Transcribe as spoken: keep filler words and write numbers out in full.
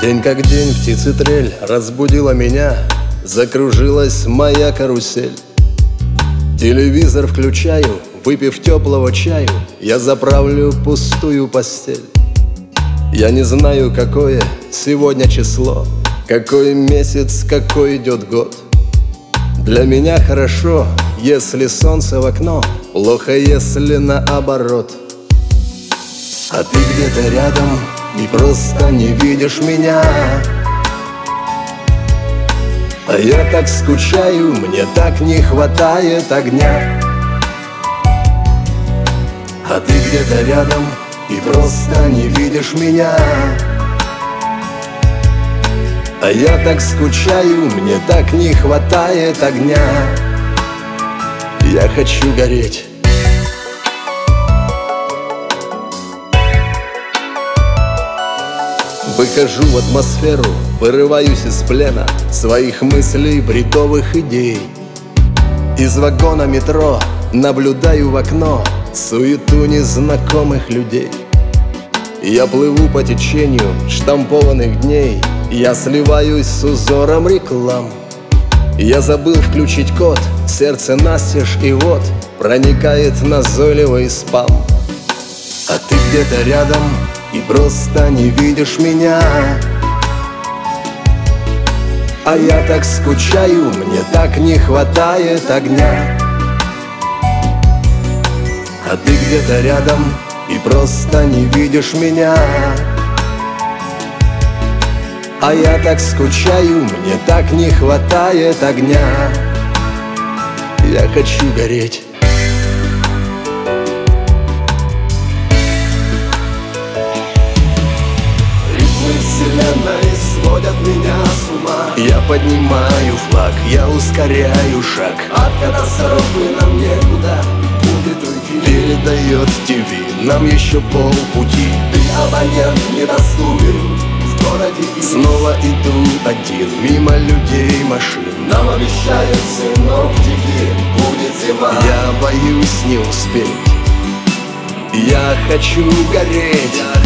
День как день, птицы трель разбудила меня, закружилась моя карусель. Телевизор включаю, выпив теплого чаю, я заправлю пустую постель. Я не знаю, какое сегодня число, какой месяц, какой идет год. Для меня хорошо, если солнце в окно, плохо, если наоборот. А ты где-то рядом и просто не видишь меня. А я так скучаю, мне так не хватает огня. А ты где-то рядом и просто не видишь меня. А я так скучаю, мне так не хватает огня. Я хочу гореть. Выхожу в атмосферу, вырываюсь из плена своих мыслей, бредовых идей. Из вагона метро наблюдаю в окно суету незнакомых людей. Я плыву по течению штампованных дней, я сливаюсь с узором реклам. Я забыл включить код, сердце настежь, и вот проникает назойливый спам. А ты где-то рядом и просто не видишь меня. А я так скучаю, мне так не хватает огня. А ты где-то рядом и просто не видишь меня. А я так скучаю, мне так не хватает огня. Я хочу гореть. Вселенной сводят меня с ума. Я поднимаю флаг, я ускоряю шаг. От катастрофы нам некуда будет уйти. Передает ТВ, нам еще полпути. Ты абонент недоступен в городе. Снова иду один, мимо людей, машин. Нам обещают синоптики, будет зима. Я боюсь не успеть. Я хочу гореть.